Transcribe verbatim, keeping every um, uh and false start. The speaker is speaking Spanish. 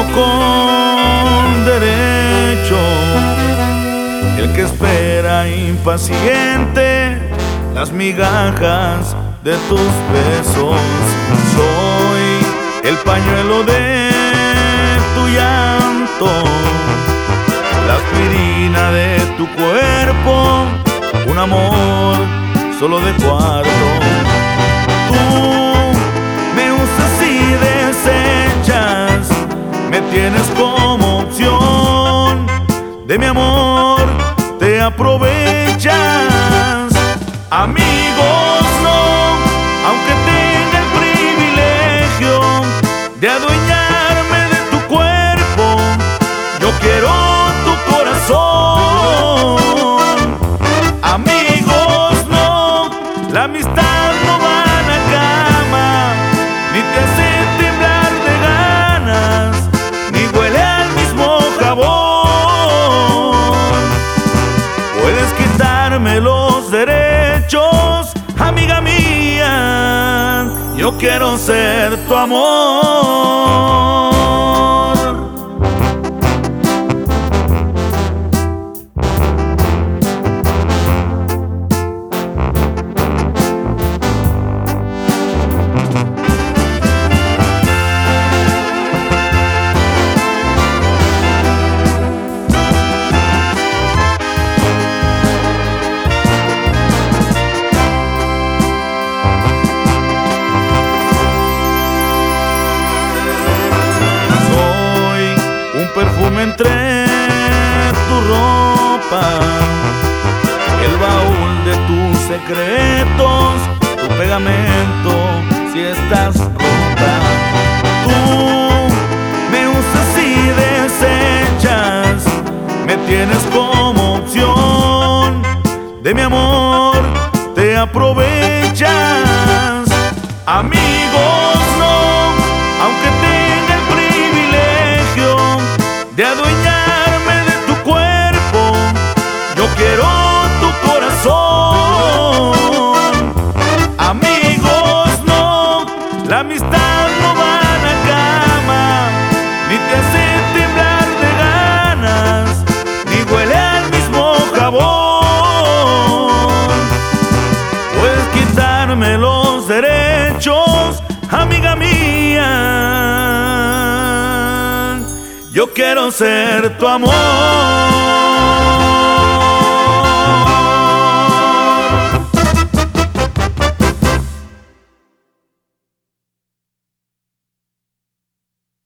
con derecho, el que espera impaciente las migajas de tus besos. Soy el pañuelo de tu llanto, la aspirina de tu cuerpo, un amor solo de cuarto. Tú me usas y desechas, me tienes como opción, de mi amor te aprovechas. Amigos no, aunque tenga el privilegio de adueñarme de tu cuerpo, yo quiero tu corazón. Amigos no, la amistad no va a la cama, ni te hace temblar de ganas, ni huele al mismo jabón. Puedes quitarme los derechos, amiga mía, yo quiero ser tu amor. Perfume entre tu ropa, el baúl de tus secretos, tu pegamento si estás rota. Tú me usas y desechas, me tienes como opción, de mi amor te aprovechas. Amigos no, aunque tenga el privilegio de adueñarme de tu cuerpo, yo quiero tu corazón. Amigos no, la amistad no va a la cama, ni te hace temblar de ganas, ni huele al mismo jabón. Puedes quitarme los derechos, amiga mía, yo quiero ser tu amor.